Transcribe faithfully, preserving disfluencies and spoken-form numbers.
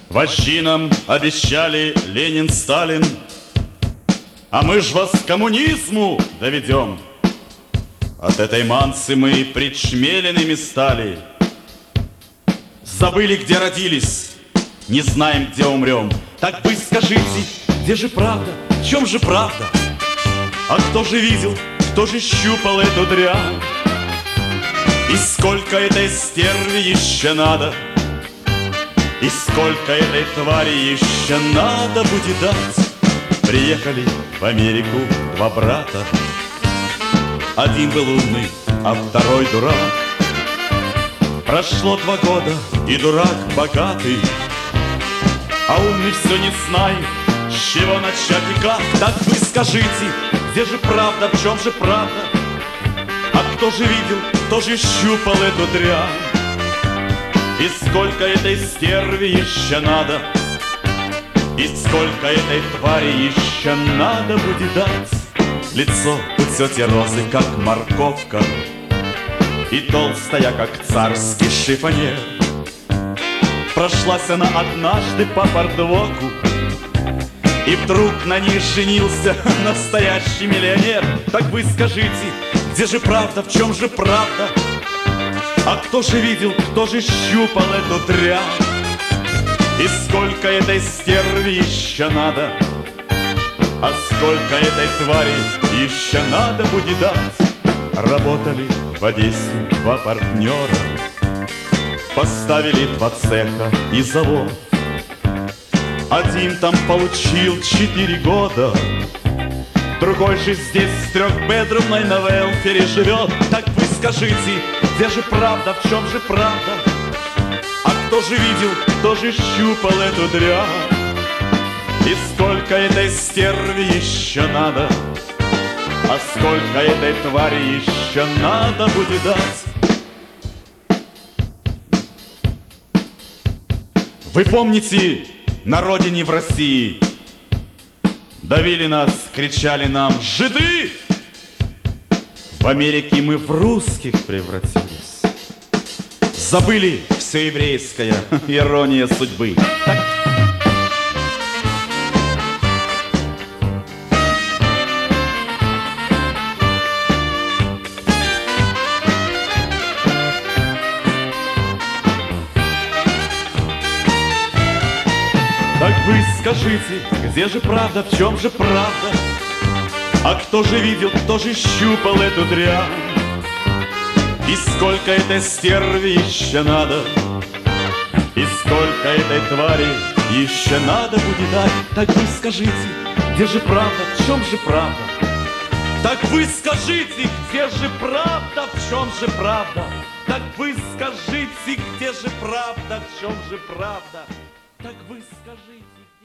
Вожди нам обещали Ленин, Сталин, а мы ж вас к коммунизму доведем. От этой мансы мы причмеленными стали. Забыли, где родились, не знаем, где умрем. Так вы скажите, где же правда, в чем же правда? А кто же видел, кто же щупал эту дрянь? И сколько этой стерви еще надо? И сколько этой твари еще надо будет дать? Приехали в Америку два брата. Один был умный, а второй дурак. Прошло два года, и дурак богатый, а умный все не знает, с чего начать и как. Так вы скажите, где же правда, в чем же правда? А кто же видел, кто же щупал эту дрянь? И сколько этой стерви еще надо? И сколько этой твари еще надо будет дать? Лицо у тети Розы, как морковка, и толстая, как царский шифонер. Прошлась она однажды по бордвоку, и вдруг на ней женился настоящий миллионер. Так вы скажите, где же правда, в чем же правда? А кто же видел, кто же щупал эту дрянь? И сколько этой стерви еще надо? А сколько этой твари еще надо будет дать? Работали в Одессе два партнера, поставили два цеха и завод. Один там получил четыре года, другой же здесь с трехбедрумной новелл переживет. Так вы скажите, где же правда, в чем же правда? А кто же видел, кто же щупал эту дрянь? И сколько этой стерви еще надо? А сколько этой твари еще надо будет дать? Вы помните, на родине в России давили нас, кричали нам «Жиды!» В Америке мы в русских превратились. Забыли все еврейское, ирония судьбы. Так... Так вы скажите, где же правда, в чем же правда? А кто же видел, кто же щупал эту дрянь? И сколько этой стерви еще надо? И сколько этой твари еще надо будет дать? Так вы скажите, где же правда, в чем же правда? Так вы скажите, где же правда, в чем же правда? Так вы скажите, где же правда, в чем же правда? Так вы скажите.